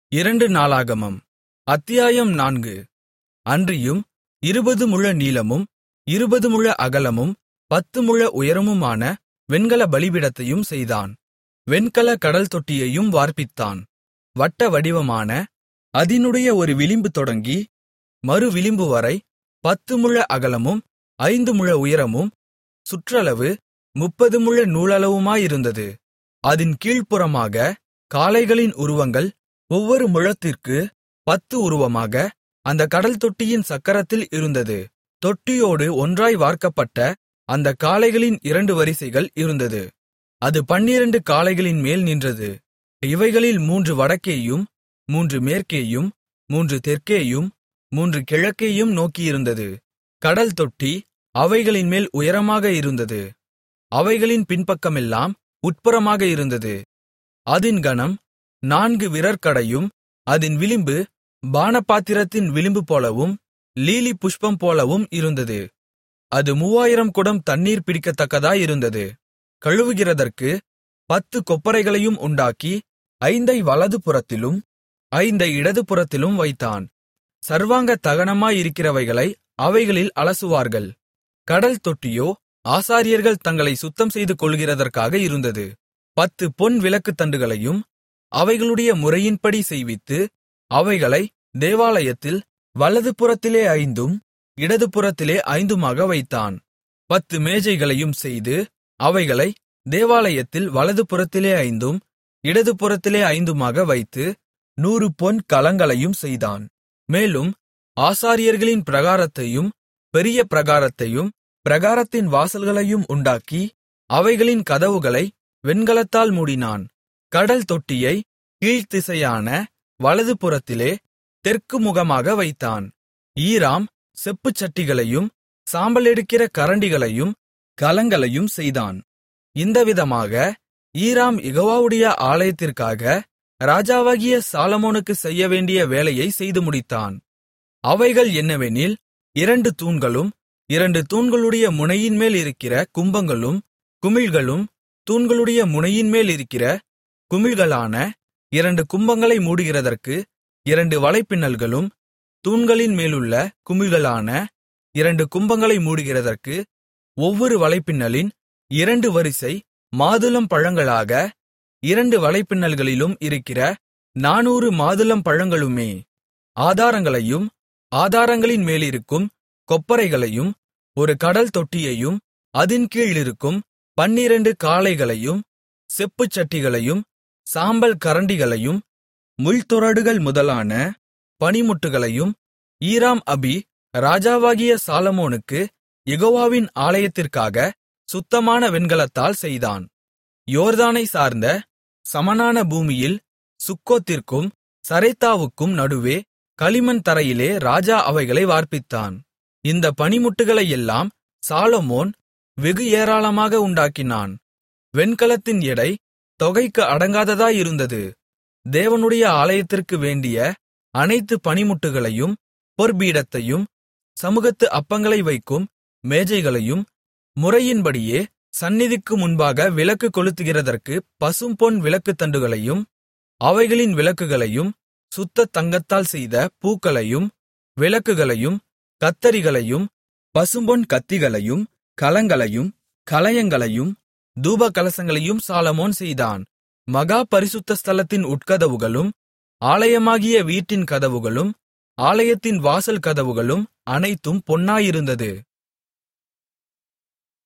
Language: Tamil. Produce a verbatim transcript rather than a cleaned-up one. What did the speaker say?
இரண்டு நாளாகமம் அத்தியாயம் நான்கு. அன்றியும் இருபது முழ நீளமும் இருபது முழ அகலமும் பத்து முழ உயரமுமான வெண்கல பலிபீடத்தையும் செய்தான். வெண்கல கடல் தொட்டியையும் வார்ப்பித்தான். வட்ட வடிவமான அதினுடைய ஒரு விளிம்பு தொடங்கி மறு விளிம்புவரை பத்து முழ அகலமும் ஐந்து முழ உயரமும் சுற்றளவு முப்பது முழ நூலளவுமாயிருந்தது. அதின் கீழ்ப்புறமாக காளைகளின் உருவங்கள் ஒவ்வொரு முழத்திற்கு பத்து உருவமாக அந்தக் கடல் தொட்டியின் சக்கரத்தில் இருந்தது. தொட்டியோடு ஒன்றாய் வார்க்கப்பட்ட அந்தக் காளைகளின் இரண்டு வரிசைகள் இருந்தது. அது பன்னிரண்டு காளைகளின் மேல் நின்றது. இவைகளில் மூன்று வடக்கேயும் மூன்று மேற்கேயும் மூன்று தெற்கேயும் மூன்று கிழக்கேயும் நோக்கியிருந்தது. கடல் தொட்டி அவைகளின் மேல் உயரமாக இருந்தது. அவைகளின் பின்பக்கமெல்லாம் உட்புறமாக இருந்தது. அதின் கனம் நான்கு விரற்கடையும் அதின் விளிம்பு பானபாத்திரத்தின் விளிம்பு போலவும் லீலி புஷ்பம் போலவும் இருந்தது. அது மூவாயிரம் குடம் தண்ணீர் பிடிக்கத்தக்கதாயிருந்தது. கழுவுகிறதற்கு பத்து கொப்பரைகளையும் உண்டாக்கி ஐந்தை வலது புறத்திலும் ஐந்தை இடது புறத்திலும் வைத்தான். சர்வாங்க தகனமாயிருக்கிறவைகளை அவைகளில் அலசுவார்கள். கடல் தொட்டியோ ஆசாரியர்கள் தங்களை சுத்தம் செய்து கொள்கிறதற்காக இருந்தது. பத்து பொன் விளக்குத்தண்டுகளையும் அவைகளுடைய முறையின்படி செய்வித்து அவைகளை தேவாலயத்தில் வலது புறத்திலே ஐந்தும் இடது புறத்திலே ஐந்துமாக வைத்தான். பத்து மேஜைகளையும் செய்து அவைகளை தேவாலயத்தில் வலது புறத்திலே ஐந்தும் இடது புறத்திலே ஐந்துமாக வைத்து நூறு பொன் கலங்களையும் செய்தான். மேலும் ஆசாரியர்களின் பிரகாரத்தையும் பெரிய பிரகாரத்தையும் பிரகாரத்தின் வாசல்களையும் உண்டாக்கி அவைகளின் கதவுகளை வெண்கலத்தால் மூடினான். கடல் தொட்டியை கீழ்த்திசையான வலது புறத்திலே தெற்கு முகமாக வைத்தான். ஈராம் செப்புச் சட்டிகளையும் சாம்பலெடுக்கிற கரண்டிகளையும் கலங்களையும் செய்தான். இந்தவிதமாக ஈராம் யெகோவாவுடைய ஆலயத்திற்காக ராஜாவாகிய சாலொமோனுக்கு செய்யவேண்டிய வேலையை செய்து முடித்தான். அவைகள் என்னவெனில், இரண்டு தூண்களும் இரண்டு தூண்களுடைய முனையின்மேல் இருக்கிற கும்பங்களும் குமிழ்களும் தூண்களுடைய முனையின்மேல் இருக்கிற குமிழ்களான இரண்டு கும்பங்களை மூடுகிறதற்கு இரண்டு வலைப்பின்னல்களும் தூண்களின் மேலுள்ள குமிழ்களான இரண்டு கும்பங்களை மூடுகிறதற்கு ஒவ்வொரு வலைப்பின்னலின் இரண்டு வரிசை மாதுளம் பழங்களாக இரண்டு வலைப்பின்னல்களிலும் இருக்கிற நானூறு மாதுளம் பழங்களுமே. ஆதாரங்களையும் ஆதாரங்களின் மேலிருக்கும் கொப்பரைகளையும் ஒரு கடல் தொட்டியையும் அதின் கீழிருக்கும் பன்னிரண்டு காளைகளையும் செப்புச் சட்டிகளையும் சாம்பல் கரண்டிகளையும் முள்துறடுகள் முதலான பணிமுட்டுகளையும் ஈராம் அபி ராஜாவாகிய சாலொமோனுக்கு யெகோவாவின் ஆலயத்திற்காக சுத்தமான வெண்கலத்தால் செய்தான். யோர்தானை சார்ந்த சமனான பூமியில் சுக்கோத்திற்கும் சரேத்தாவுக்கும் நடுவே களிமண் தரையிலே ராஜா அவைகளை வார்ப்பித்தான். இந்த பணிமுட்டுகளையெல்லாம் சாலொமோன் வெகு ஏராளமாக உண்டாக்கினான். வெண்கலத்தின் எடை தொகைக்கு அடங்காததாயிருந்தது. தேவனுடைய ஆலயத்திற்கு வேண்டிய அனைத்து பணிமுட்டுகளையும் பொற்பீடத்தையும் சமுகத்து அப்பங்களை வைக்கும் மேஜைகளையும் முறையின்படியே சந்நிதிக்கு முன்பாக விளக்கு கொளுத்துகிறதற்கு பசும்பொன் விளக்குத்தண்டுகளையும் அவைகளின் விளக்குகளையும் சுத்த தங்கத்தால் செய்த பூக்களையும் விளக்குகளையும் கத்தரிகளையும் பசும்பொன் கத்திகளையும் கலங்களையும் கலயங்களையும் தூபகலசங்களையும் சாலொமோன் செய்தான். மகா பரிசுத்த ஸ்தலத்தின் உட்கதவுகளும் ஆலயமாகிய வீட்டின் கதவுகளும் ஆலயத்தின் வாசல் கதவுகளும் அனைத்தும் பொன்னாயிருந்தது.